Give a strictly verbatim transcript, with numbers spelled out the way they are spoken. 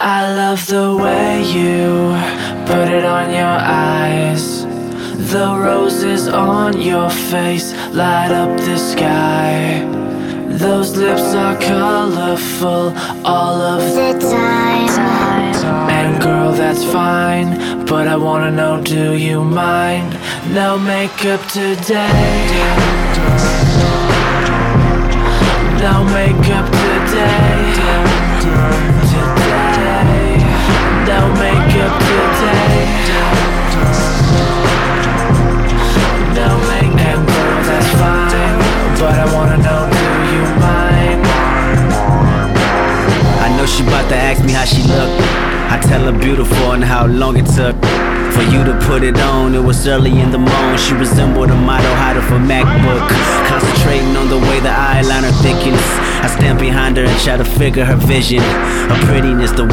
I love the way you put it on your eyes. The roses on your face light up the sky. Those lips are colorful all of the time. And girl, that's fine, but I wanna know, do you mind? No makeup today. No makeup today. Today. No makeup today. No makeup. And girl, that's fine, but I wanna know, do you mind? I know she bout to ask me how she look. I tell her beautiful and how long it took for you to put it on. It was early in the morning. She resembled a model hot of a MacBook, concentrating on the way the eyeliner thickens. I stand behind her and try to figure her vision, her prettiness, the